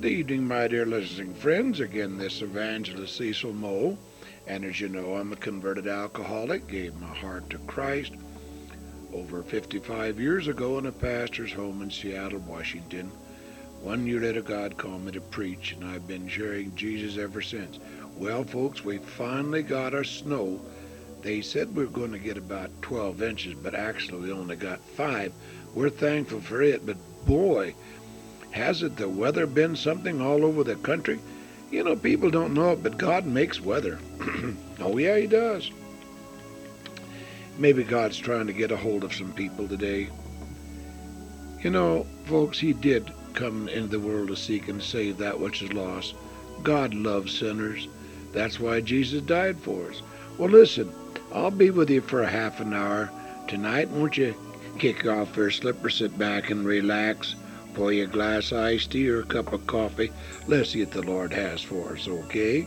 Good evening, my dear listening friends. Again, this evangelist Cecil Moe. And as you know, I'm a converted alcoholic, gave my heart to Christ over 55 years ago in a pastor's home in Seattle, Washington. 1 year later, God called me to preach, and I've been sharing Jesus ever since. Well, folks, we finally got our snow. They said we were going to get about 12 inches, but actually we only got 5. We're thankful for it, but boy, hasn't the weather been something all over the country? You know, people don't know it, but God makes weather. Oh, yeah, He does. Maybe God's trying to get a hold of some people today. You know, folks, He did come into the world to seek and save that which is lost. God loves sinners. That's why Jesus died for us. Well, listen, I'll be with you for a half an hour tonight. Won't you kick off your slipper, sit back and relax, pour you a glass of iced tea or a cup of coffee. Let's see what the Lord has for us, okay?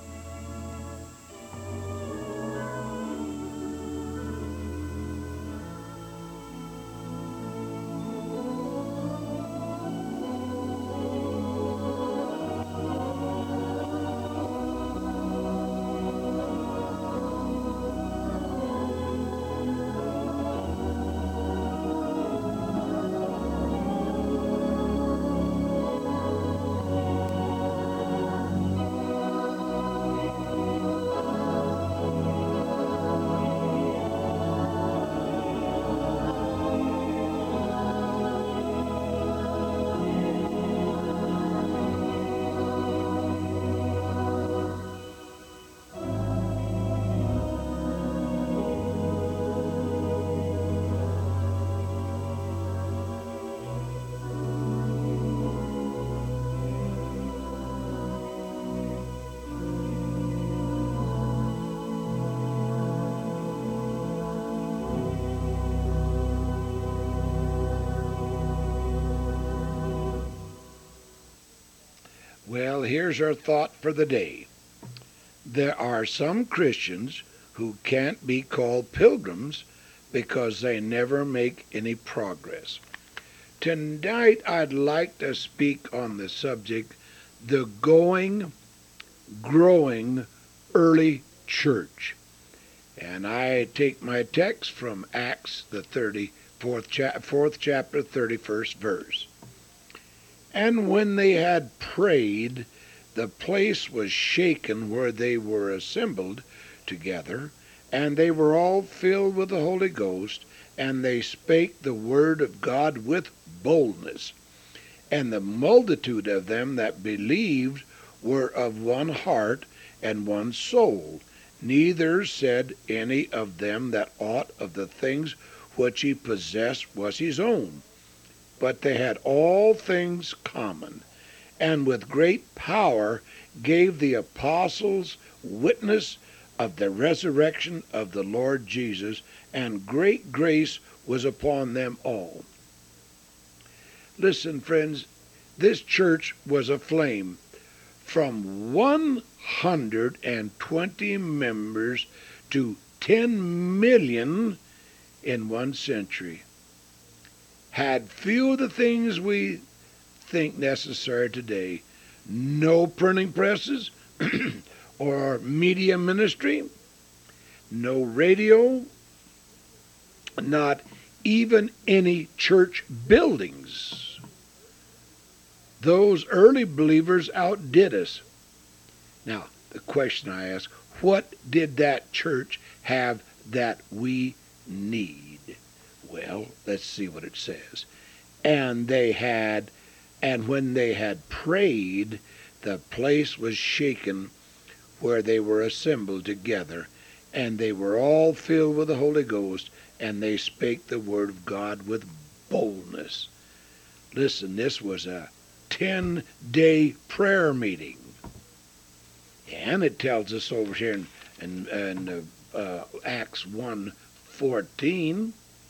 Well, here's our thought for the day. There are some Christians who can't be called pilgrims because they never make any progress. Tonight, I'd like to speak on the subject, the growing early church. And I take my text from Acts, the 4th chapter, 31st verse. And when they had prayed, the place was shaken where they were assembled together, and they were all filled with the Holy Ghost, and they spake the word of God with boldness. And the multitude of them that believed were of one heart and one soul. Neither said any of them that aught of the things which he possessed was his own, but they had all things common, and with great power gave the apostles witness of the resurrection of the Lord Jesus, and great grace was upon them all. Listen, friends, this church was aflame from 120 members to 10 million in 1 century. Had few of the things we think necessary today. No printing presses or media ministry, no radio, not even any church buildings. Those early believers outdid us. Now, the question I ask, what did that church have that we need? Well, let's see what it says. And when they had prayed, the place was shaken where they were assembled together, and they were all filled with the Holy Ghost, and they spake the word of God with boldness. Listen, this was a 10-day prayer meeting. And it tells us over here in Acts 1:14,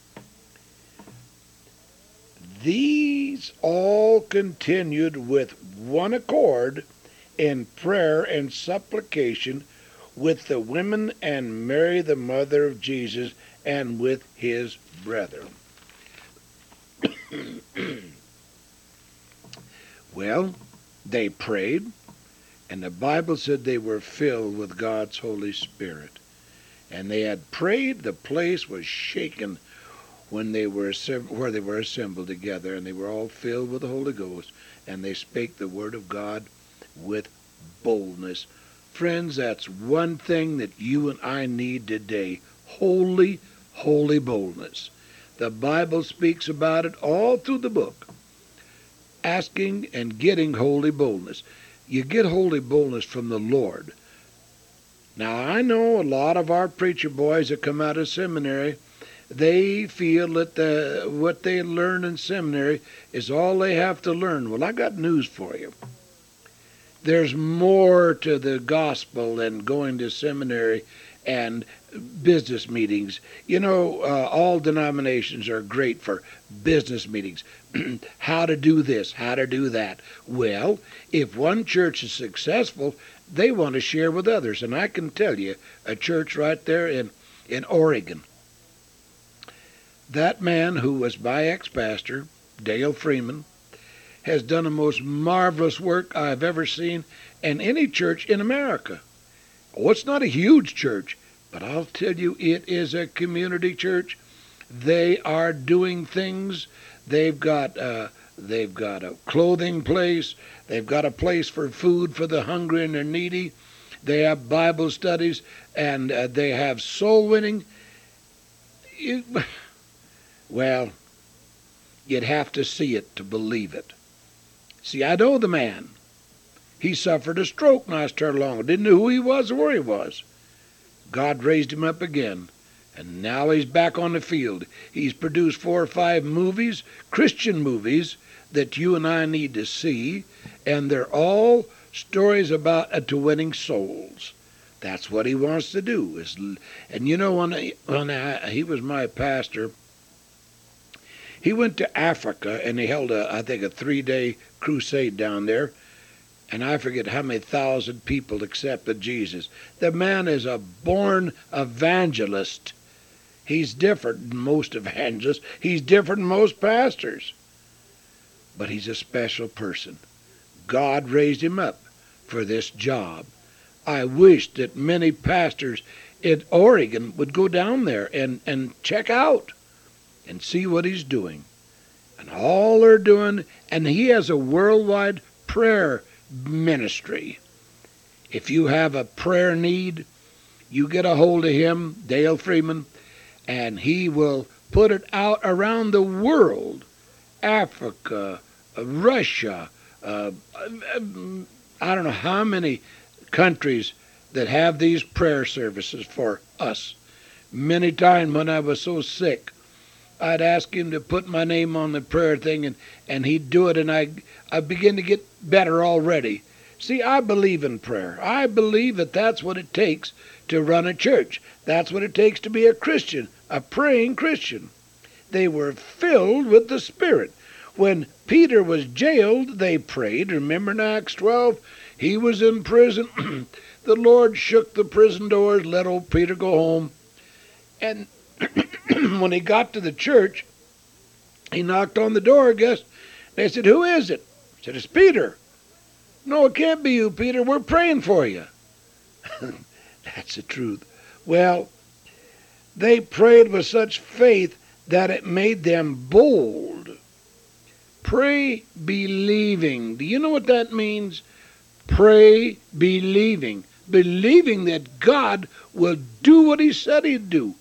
these all continued with one accord in prayer and supplication with the women and Mary the mother of Jesus and with his brethren. Well, They prayed, and the Bible said they were filled with God's Holy Spirit. And they had prayed, the place was shaken when they were where they were assembled together, and they were all filled with the Holy Ghost, and they spake the word of God with boldness. Friends, that's one thing that you and I need today. Holy boldness. The Bible speaks about it all through the book. Asking and getting holy boldness. You get holy boldness from the Lord. Now, I know a lot of our preacher boys that come out of seminary, they feel that what they learn in seminary is all they have to learn. Well, I got news for you. There's more to the gospel than going to seminary and business meetings. You know, all denominations are great for business meetings. How to do this, how to do that. Well, if one church is successful, they want to share with others. And I can tell you, a church right there in Oregon, that man who was my ex-pastor, Dale Freeman, has done the most marvelous work I've ever seen in any church in America. Oh, it's not a huge church, but I'll tell you, it is a community church. They are doing things. They've got a clothing place. They've got a place for food for the hungry and the needy. They have Bible studies, and they have soul winning. Well, you'd have to see it to believe it. See, I know the man. He suffered a stroke not too long. Didn't know who he was or where he was. God raised him up again, and now he's back on the field. He's produced 4 or 5 movies, Christian movies, that you and I need to see, and they're all stories about to winning souls. That's what he wants to do. And you know, when he was my pastor, he went to Africa, and he held I think a 3-day crusade down there, and I forget how many thousand people accepted Jesus. The man is a born evangelist. He's different than most evangelists. He's different than most pastors. But he's a special person. God raised him up for this job. I wish that many pastors in Oregon would go down there and check out and see what he's doing. And all they're doing, and he has a worldwide prayer ministry. If you have a prayer need, you get a hold of him, Dale Freeman, and he will put it out around the world. Africa, Russia, I don't know how many countries that have these prayer services for us. Many times when I was so sick, I'd ask him to put my name on the prayer thing, and he'd do it, and I begin to get better already. See, I believe in prayer. I believe that that's what it takes to run a church. That's what it takes to be a Christian, a praying Christian. They were filled with the Spirit. When Peter was jailed, they prayed. Remember in Acts 12? He was in prison. The Lord shook the prison doors, let old Peter go home. And when he got to the church, he knocked on the door, They said, "Who is it?" He said, "It's Peter." "No, it can't be you, Peter. We're praying for you." That's the truth. Well, they prayed with such faith that it made them bold. Pray believing. Do you know what that means? Pray believing. Believing that God will do what he said he'd do.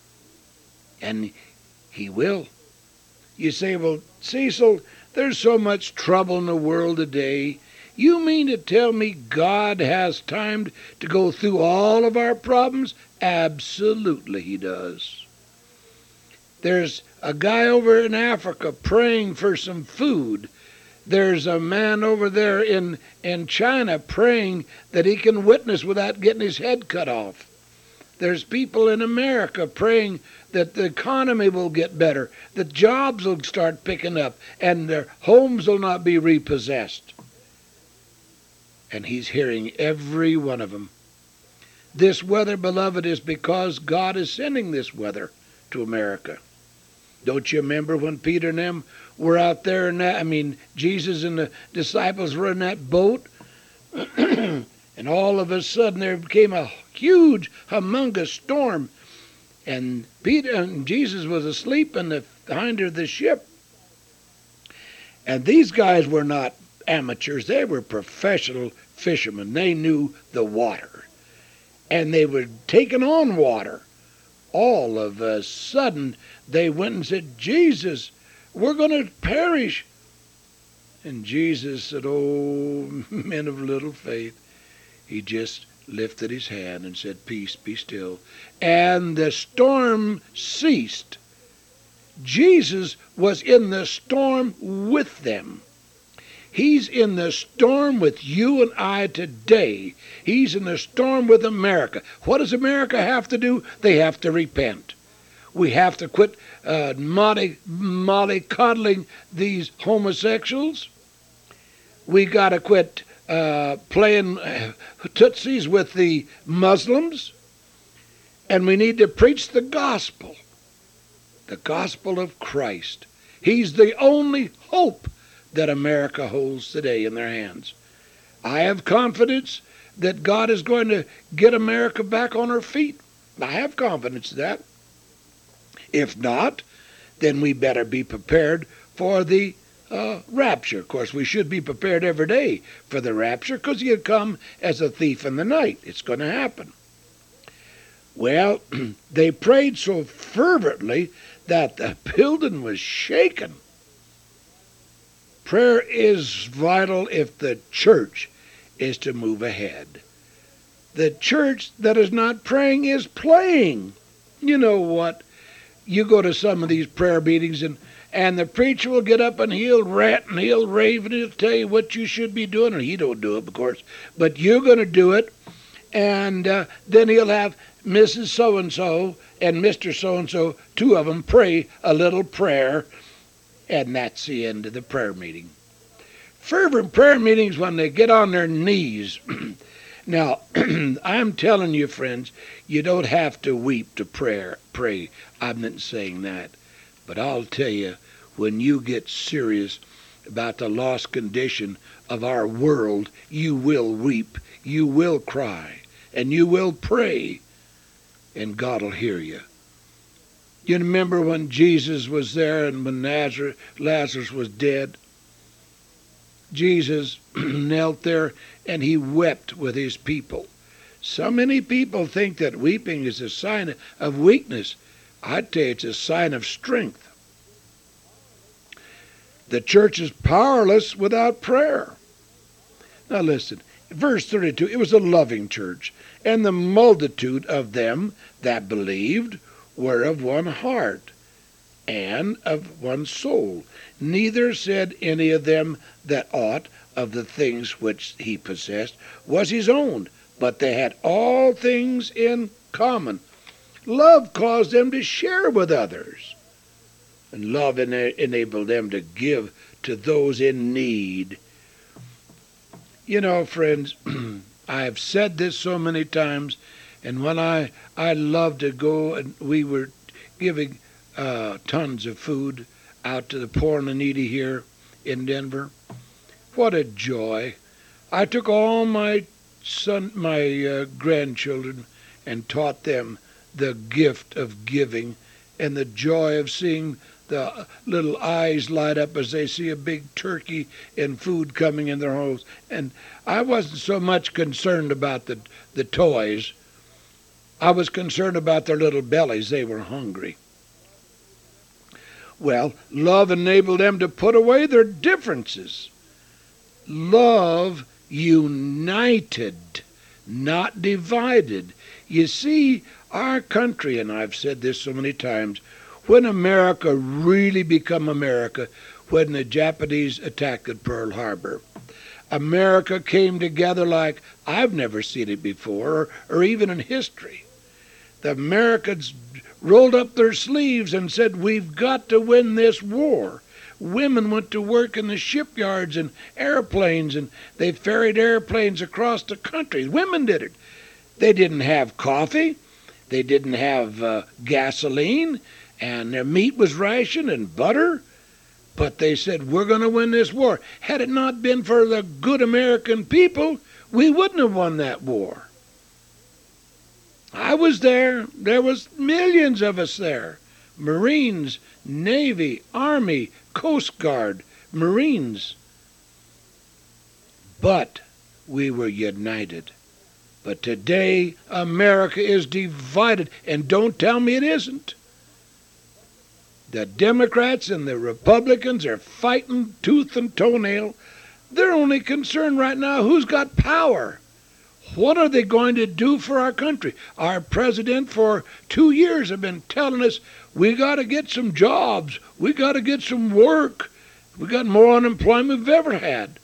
And he will. You say, "Well, Cecil, there's so much trouble in the world today. You mean to tell me God has time to go through all of our problems?" Absolutely he does. There's a guy over in Africa praying for some food. There's a man over there in China praying that he can witness without getting his head cut off. There's people in America praying that the economy will get better, that jobs will start picking up, and their homes will not be repossessed. And he's hearing every one of them. This weather, beloved, is because God is sending this weather to America. Don't you remember when Peter and them were out there and Jesus and the disciples were in that boat? And all of a sudden there became a huge, humongous storm. And Peter and Jesus was asleep in the hinder of the ship. And these guys were not amateurs. They were professional fishermen. They knew the water. And they were taking on water. All of a sudden, they went and said, Jesus, we're going to perish. And Jesus said, oh, men of little faith. He just lifted his hand and said, peace, be still. And the storm ceased. Jesus was in the storm with them. He's in the storm with you and I today. He's in the storm with America. What does America have to do? They have to repent. We have to quit mollycoddling these homosexuals. We got to quit playing tootsies with the Muslims. And we need to preach the gospel of Christ. He's the only hope that America holds today in their hands. I have confidence that God is going to get America back on her feet. I have confidence in that. If not, then we better be prepared for the rapture. Of course, we should be prepared every day for the rapture because he'll come as a thief in the night. It's going to happen. Well, they prayed so fervently that the building was shaken. Prayer is vital if the church is to move ahead. The church that is not praying is playing. You know what? You go to some of these prayer meetings and the preacher will get up and he'll rant and he'll rave and he'll tell you what you should be doing. And he don't do it, of course. But you're going to do it. And then he'll have Mrs. So-and-so and Mr. So-and-so, two of them, pray a little prayer. And that's the end of the prayer meeting. Fervent prayer meetings when they get on their knees. Now, I'm telling you, friends, you don't have to weep to pray. I'm not saying that. But I'll tell you, when you get serious about the lost condition of our world, you will weep, you will cry, and you will pray, and God will hear you. You remember when Jesus was there and when Lazarus was dead? Jesus knelt there and he wept with his people. So many people think that weeping is a sign of weakness. I'd tell you it's a sign of strength. The church is powerless without prayer. Now listen, verse 32, it was a loving church, and the multitude of them that believed were of one heart and of one soul. Neither said any of them that aught of the things which he possessed was his own, but they had all things in common. Love caused them to share with others, and love enabled them to give to those in need. You know, friends, I have said this so many times, and when I love to go, and we were giving tons of food out to the poor and the needy here in Denver. What a joy. I took all my grandchildren and taught them the gift of giving and the joy of seeing the little eyes light up as they see a big turkey and food coming in their homes. And I wasn't so much concerned about the toys. I was concerned about their little bellies. They were hungry. Well, love enabled them to put away their differences. Love united, not divided. You see, our country, and I've said this so many times, when America really become America, when the Japanese attacked Pearl Harbor, America came together like I've never seen it before, or even in history. The Americans rolled up their sleeves and said, we've got to win this war. Women went to work in the shipyards and airplanes, and they ferried airplanes across the country. Women did it. They didn't have coffee. They didn't have gasoline. and their meat was rationed and butter. But they said, we're going to win this war. Had it not been for the good American people, we wouldn't have won that war. I was there. There was millions of us there. Marines, Navy, Army, Coast Guard, Marines. But we were united. But today, America is divided. And don't tell me it isn't. The Democrats and the Republicans are fighting tooth and toenail. They're only concerned right now who's got power. What are they going to do for our country? Our president for 2 years have been telling us we got to get some jobs. We got to get some work. We got more unemployment we've ever had.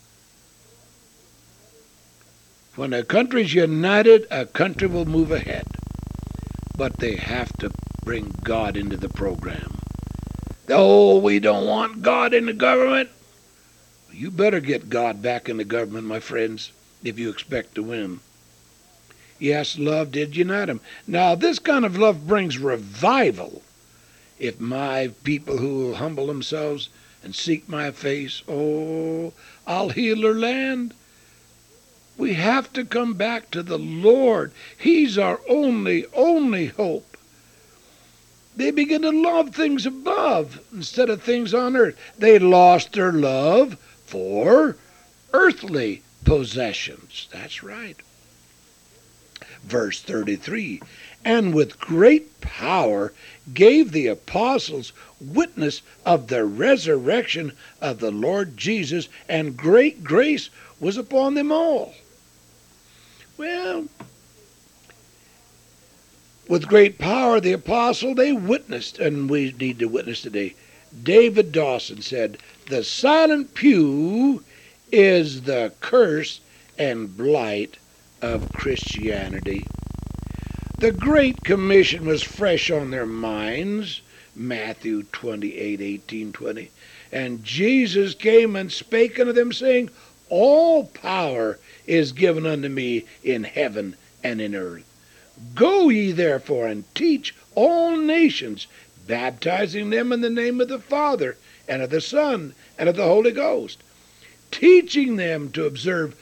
When a country's united, a country will move ahead. But they have to bring God into the program. Oh, we don't want God in the government. You better get God back in the government, my friends, if you expect to win. Yes, love did unite them. Now, this kind of love brings revival. If my people who will humble themselves and seek my face, oh, I'll heal their land. We have to come back to the Lord. He's our only hope. They begin to love things above instead of things on earth. They lost their love for earthly possessions. That's right. Verse 33, and with great power gave the apostles witness of the resurrection of the Lord Jesus, and great grace was upon them all. Well, with great power, the apostle, they witnessed, and we need to witness today. David Dawson said, the silent pew is the curse and blight of Christianity. The Great Commission was fresh on their minds, Matthew 28:18-20. And Jesus came and spake unto them, saying, all power is given unto me in heaven and in earth. Go ye therefore and teach all nations, baptizing them in the name of the Father, and of the Son, and of the Holy Ghost, teaching them to observe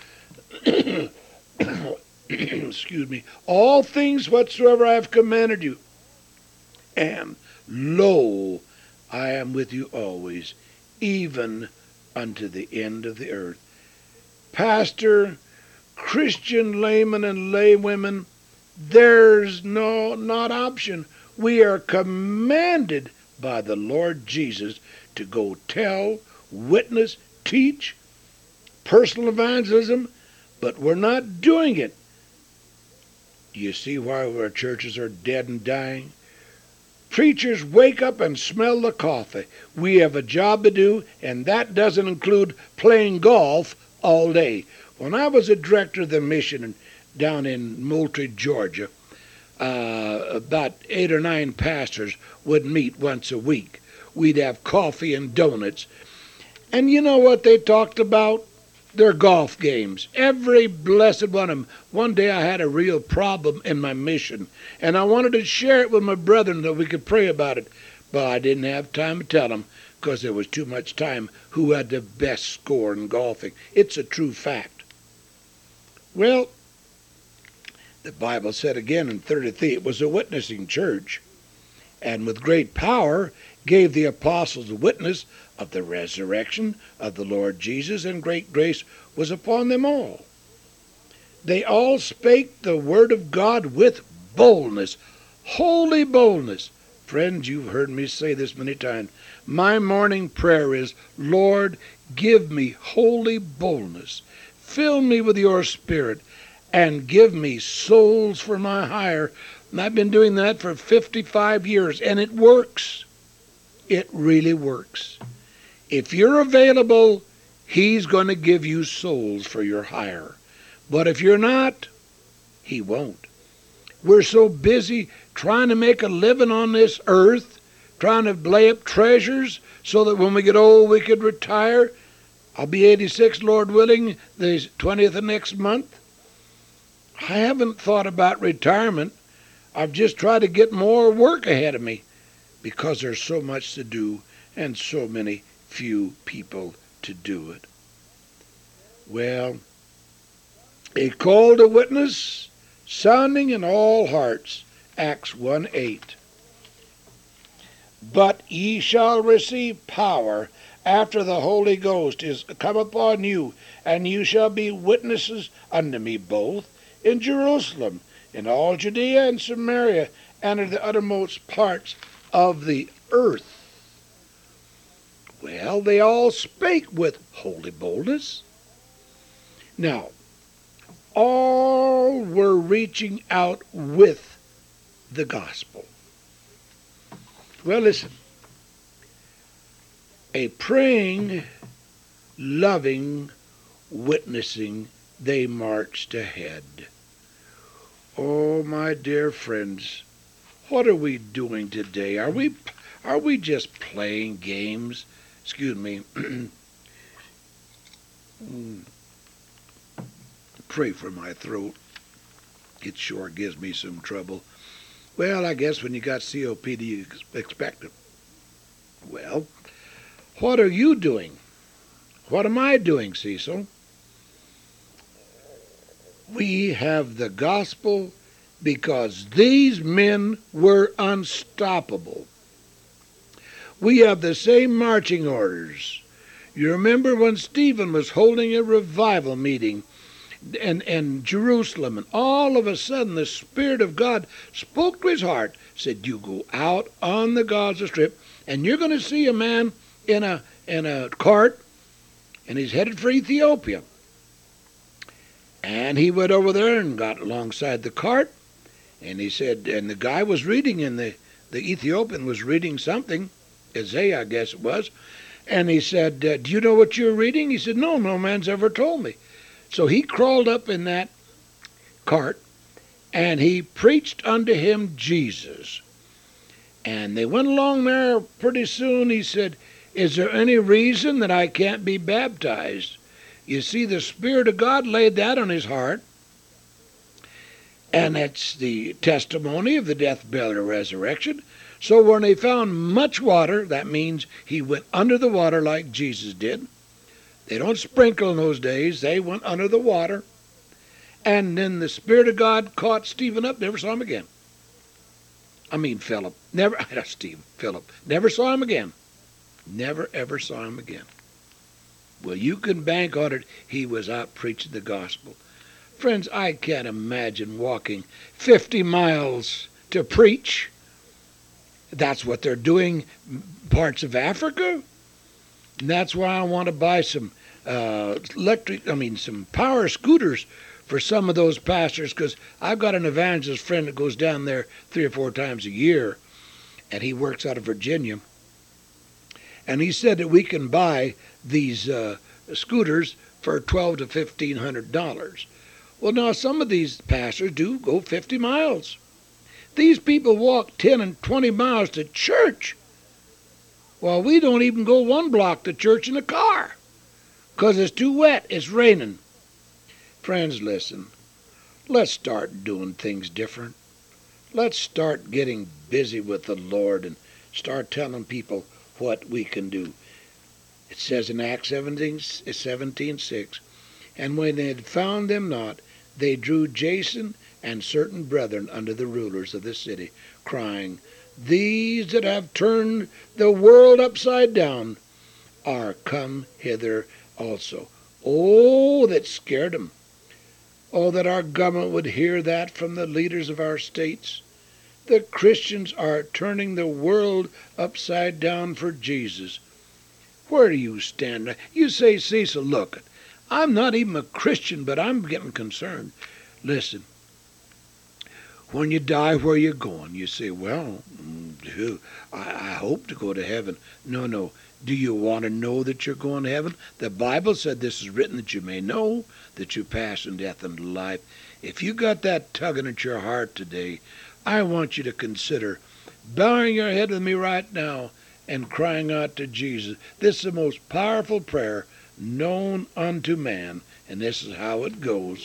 excuse me, all things whatsoever I have commanded you. And lo, I am with you always, even unto the end of the earth. Pastor, Christian laymen and laywomen, there's not option. We are commanded by the Lord Jesus to go tell, witness, teach, personal evangelism, but we're not doing it. Do you see why our churches are dead and dying? Preachers wake up and smell the coffee. We have a job to do, and that doesn't include playing golf all day. When I was a director of the mission down in Moultrie, Georgia, about 8 or 9 pastors would meet once a week. We'd have coffee and donuts. And you know what they talked about? Their golf games. Every blessed one of them. One day I had a real problem in my mission, and I wanted to share it with my brethren that we could pray about it. But I didn't have time to tell them because there was too much time who had the best score in golfing. It's a true fact. Well, the Bible said again in 33, it was a witnessing church, and with great power gave the apostles a witness of the resurrection of the Lord Jesus, and great grace was upon them all. They all spake the word of God with boldness, holy boldness. Friends, you've heard me say this many times. My morning prayer is, Lord, give me holy boldness. Fill me with your Spirit, and give me souls for my hire. And I've been doing that for 55 years, and it works. It really works. If you're available, he's going to give you souls for your hire. But if you're not, he won't. We're so busy trying to make a living on this earth, trying to lay up treasures so that when we get old we could retire. I'll be 86, Lord willing, the 20th of next month. I haven't thought about retirement. I've just tried to get more work ahead of me. because there's so much to do and so many few people to do it. Well, a call to witness, sounding in all hearts, Acts 1:8. But ye shall receive power after the Holy Ghost is come upon you, and you shall be witnesses unto me both in Jerusalem, in all Judea and Samaria, and in the uttermost parts of the earth. Well, they all spake with holy boldness. Now, all were reaching out with the gospel. Well, listen. A praying, loving, witnessing, they marched ahead. Oh, my dear friends, what are we doing today? Are we just playing games? Excuse me. Pray for my throat. It sure gives me some trouble. Well, I guess when you got COPD, you expect it. Well, what are you doing? What am I doing, Cecil? We have the gospel because these men were unstoppable. We have the same marching orders. You remember when Stephen was holding a revival meeting in Jerusalem, and all of a sudden the Spirit of God spoke to his heart, said, you go out on the Gaza Strip, and you're going to see a man in a cart, and he's headed for Ethiopia. And he went over there and got alongside the cart, and he said, and the guy was reading, and the Ethiopian was reading something, Isaiah, I guess it was, and he said, do you know what you're reading? He said, no man's ever told me. So he crawled up in that cart, and he preached unto him Jesus. And they went along there pretty soon. He said, is there any reason that I can't be baptized? You see, the Spirit of God laid that on his heart. And that's the testimony of the death, burial, and resurrection. So when they found much water, that means he went under the water like Jesus did. They don't sprinkle in those days. They went under the water. And then the Spirit of God caught Stephen up, never saw him again. I mean Philip. Philip. Never saw him again. Never, ever saw him again. Well, you can bank on it. He was out preaching the gospel. Friends, I can't imagine walking 50 miles to preach. That's what they're doing parts of Africa. And that's why I want to buy some some power scooters for some of those pastors, because I've got an evangelist friend that goes down there 3 or 4 times a year, and he works out of Virginia. And he said that we can buy these scooters for $1,200 to $1,500. Well, now some of these pastors do go 50 miles. These people walk 10 and 20 miles to church. Well, we don't even go 1 block to church in a car because it's too wet. It's raining. Friends, listen. Let's start doing things different. Let's start getting busy with the Lord and start telling people what we can do. It says in Acts 17:6, and when they had found them not, they drew Jason and certain brethren unto the rulers of the city, crying, these that have turned the world upside down are come hither also. Oh, that scared them. Oh, that our government would hear that from the leaders of our states. The Christians are turning the world upside down for Jesus. Where do you stand? You say, Cecil, look, I'm not even a Christian, but I'm getting concerned. Listen, when you die, where are you going? You say, well, I hope to go to heaven. No. Do you want to know that you're going to heaven? The Bible said this is written that you may know that you pass from death into life. If you got that tugging at your heart today, I want you to consider bowing your head with me right now and crying out to Jesus. This is the most powerful prayer known unto man, and this is how it goes.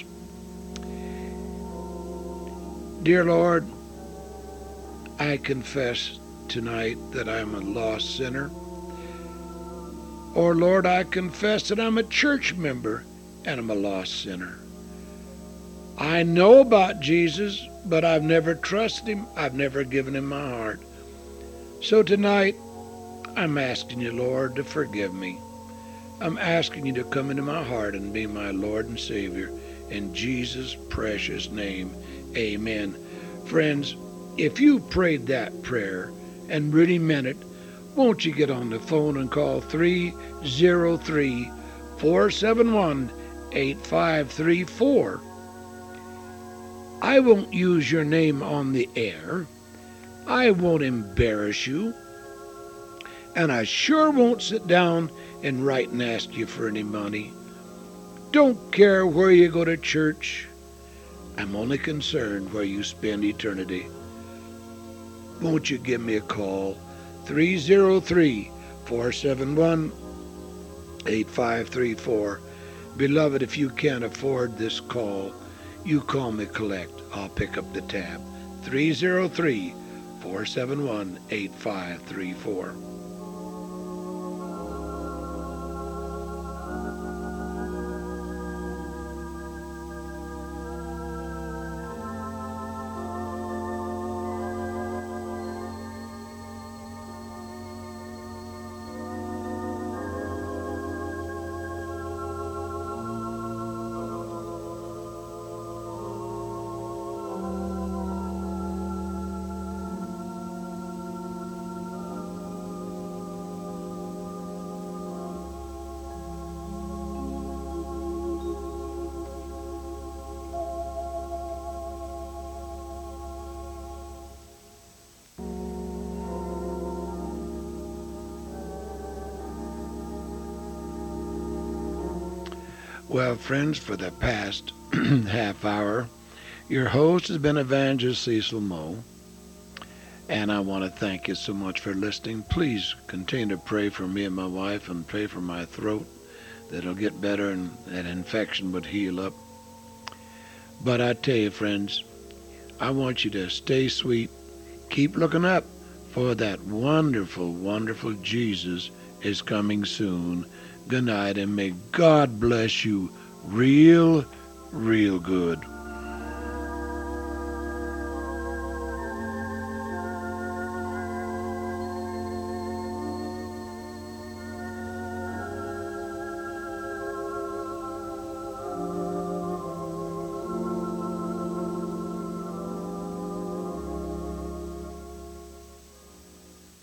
Dear Lord, I confess tonight that I'm a lost sinner. Or, Lord, I confess that I'm a church member and I'm a lost sinner. I know about Jesus, but I've never trusted him. I've never given him my heart. So tonight, I'm asking you, Lord, to forgive me. I'm asking you to come into my heart and be my Lord and Savior. In Jesus' precious name, amen. Friends, if you prayed that prayer and really meant it, won't you get on the phone and call 303-471-8534. I won't use your name on the air. I won't embarrass you. And I sure won't sit down and write and ask you for any money. Don't care where you go to church. I'm only concerned where you spend eternity. Won't you give me a call? 303-471-8534. Beloved, if you can't afford this call, you call me collect. I'll pick up the tab. 303-471-8534. Well, friends, for the past half hour, your host has been Evangelist Cecil Moe, and I want to thank you so much for listening. Please continue to pray for me and my wife and pray for my throat that it'll get better and that infection would heal up. But I tell you, friends, I want you to stay sweet. Keep looking up, for that wonderful, wonderful Jesus is coming soon. Good night, and may God bless you real, real good.